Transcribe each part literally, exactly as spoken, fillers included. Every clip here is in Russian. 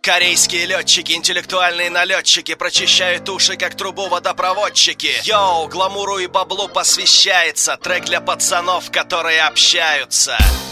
Корейские летчики, интеллектуальные налетчики прочищают уши, как трубу водопроводчики. Йоу, гламуру и баблу посвящается трек для пацанов, которые общаются.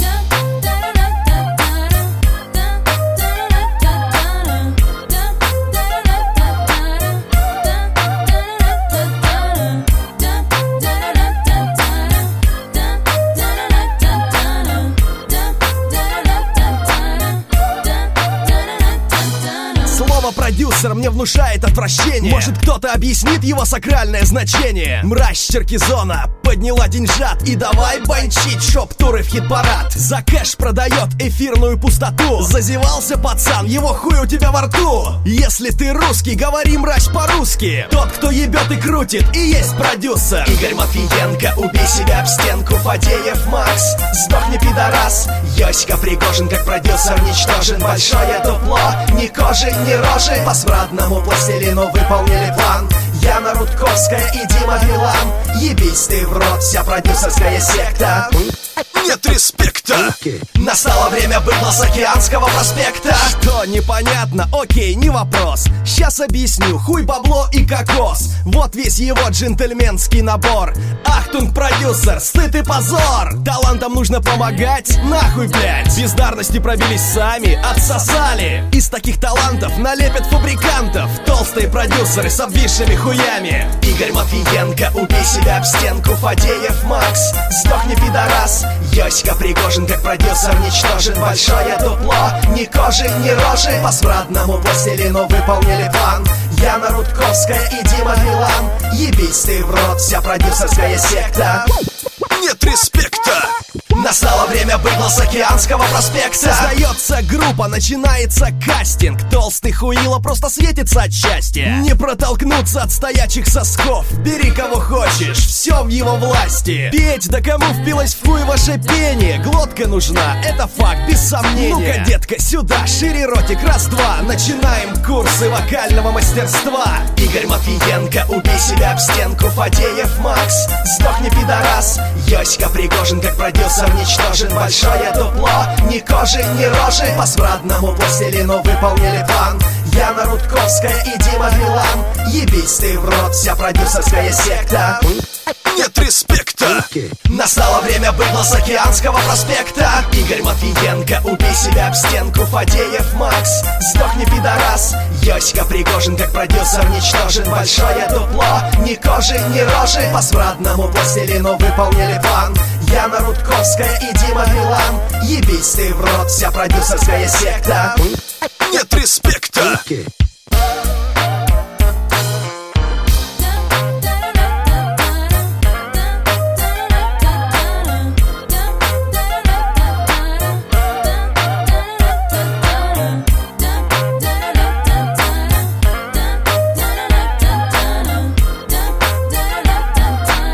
Продюсер мне внушает отвращение. Может, кто-то объяснит его сакральное значение? Мразь Черкизона подняла деньжат и давай банчить шоп-туры в хит-парад. За кэш продает эфирную пустоту. Зазевался пацан, его хуй у тебя во рту. Если ты русский, говори, мразь, по-русски. Тот, кто ебет и крутит, и есть продюсер. Игорь Матвиенко, убей себя об стенку. Фадеев Макс, сдохни, пидорас. Йосика Пригожин, как продюсер, ничтожен. Большое дупло, ни кожи, ни рожи. По смрадному пластилину выполнили план. Яна Рудковская и Дима Билан. Ебись ты в рот, вся продюсерская секта. Нет респекта. Настало время быдла с Океанского проспекта. Что непонятно? Окей, не вопрос. Сейчас объясню. Хуй, бабло и кокос. Вот весь его джентльменский набор. Ахтунг, продюсер, стыд и позор. Талантам нужно помогать, нахуй, блять. Бездарности пробились сами, отсосали. Из таких талантов налепят фабрикантов. Толстые продюсеры с обвисшими хуями. Игорь Матвиенко, убей себя об стенку. Фадеев Макс, сдохни, пидорас. Йосика Пригожин, как продюсер, ничтожен. Большое дупло, ни кожи, ни рожи. По смрадному пластилину выполнили план. Яна Рудковская и Дима Билан. Ебись ты в рот, вся продюсерская секта. Нет респекта. Настало время быдла с Океанского проспекта. Создается группа, начинается кастинг. Толстый хуило просто светится от счастья. Не протолкнуться от стоячих сосков. Бери кого хочешь, все в его власти. Петь, да кому впилось в хуй ваше пение? Глотка нужна, это факт, без сомнения. Ну-ка, детка, сюда, шире ротик, раз-два. Начинаем курсы вокального мастерства. Игорь Матвиенко, убей себя об стенку. Фадеев Макс, сдохни, пидорас. Йосика Пригожин, как продюсер, ничтожен. Большое дупло, ни кожи, ни рожи. По смрадному пластилину выполнили план. Яна Рудковская и Дима Билан. Ебись ты в рот, вся продюсерская секта. Нет респекта. Настало время быдла с Океанского проспекта. Игорь Матвиенко, убей себя об стенку. Фадеев Макс, сдохни, пидорас. Йосика Пригожин, как продюсер, ничтожен. Большое дупло, ни кожи, ни рожи. По смрадному пластилину выполнили план. Яна Рудковская и Дима Билан. Ебись ты в рот, вся продюсерская секта. Нет респекта.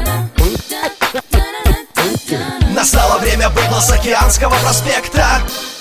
Настало время быдла с Океанского проспекта.